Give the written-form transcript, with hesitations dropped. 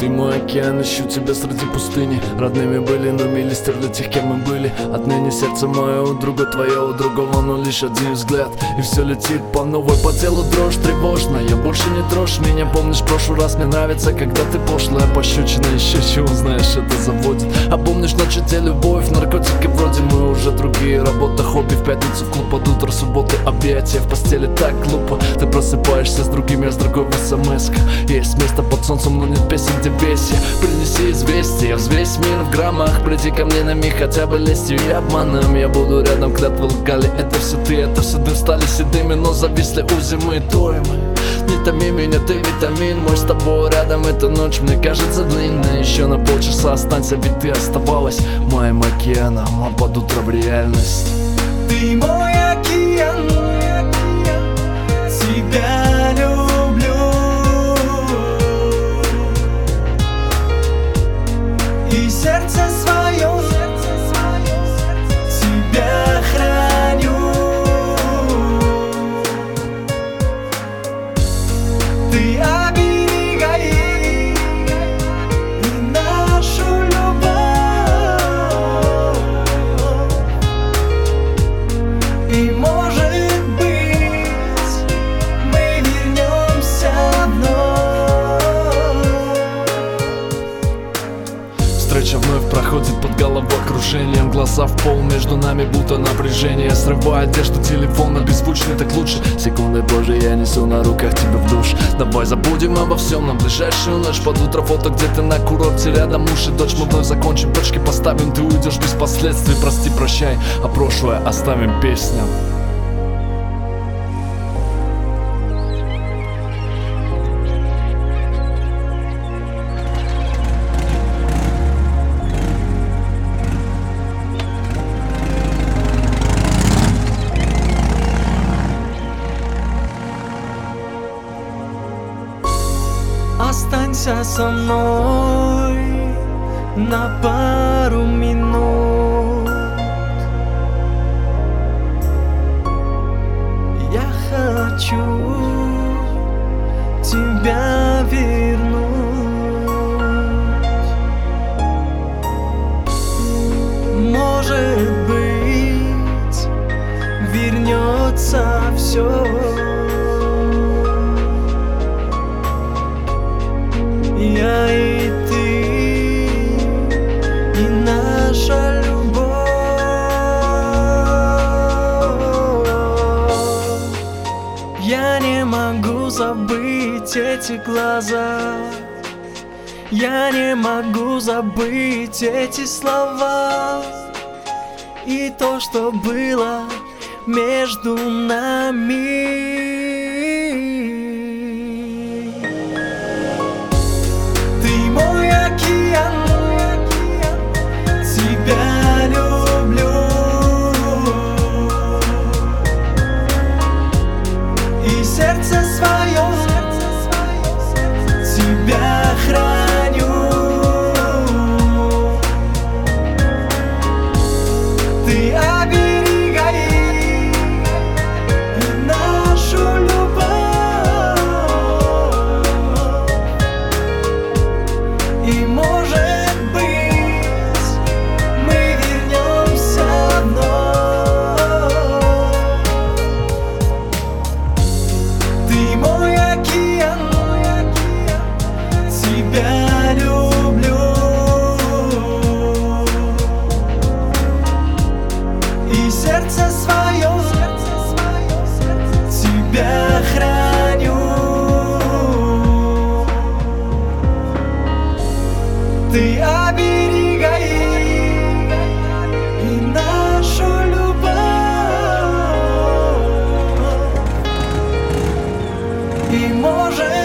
Ты мой океан, ищу тебя среди пустыни. Родными были, но мили стерли тех, кем мы были. Отныне сердце мое у друга, твое у другого, но лишь один взгляд, и все летит по новой. По телу дрожь тревожная, больше не трожь меня. Помнишь, прошлый раз мне нравится, когда ты пошлая, пощечина, еще чего, знаешь, это заводит. А помнишь, ночь те любовь, наркотики вроде мы уже другие. Работа, хобби, в пятницу клуб, под утро, субботы, объятия. В постели так глупо, ты просыпаешься с другим, я с другой в смс-ках. Есть место под солнцем, но нет песен, где бесие. Принеси известие, взвесь мир в граммах. Приди ко мне на миг, хотя бы лестью и обманом. Я буду рядом, клятвы лгали, это все ты, это все дым. Стали седыми, но зависли у зимы, то и мы. Не томи меня, ты витамин мой, с тобой рядом эта ночь мне кажется длинной. Еще на полчаса останься, ведь ты оставалась моим океаном, а под утро в реальность. Ты мой океан, тебя люблю, и сердце свое тебя храню. Ты оберегай нашу любовь, и может быть мы вернемся вновь. Встреча вновь проходит под головокружением. Глаза в пол, между нами будто напряжение. Срываю одежду, телефон, беззвучный так лучше. Секунды позже я несу на руках тебя в душ. Давай забудем обо всем на ближайшую ночь. Под утро фото где-то на курорте, рядом муж и дочь. Мы вновь закончим, точки поставим, ты уйдешь без последствий. Прости, прощай, а прошлое оставим песням. Останься со мной на пару минут. Я хочу тебя вернуть. Может быть, вернется все. Я и ты, и наша любовь. Я не могу забыть эти глаза, я не могу забыть эти слова и то, что было между нами. Тебя люблю, и сердце свое тебя храню. Ты оберегай нашу любовь, и может тебя люблю, и сердце свое тебя храню. Ты оберегай и нашу любовь, и может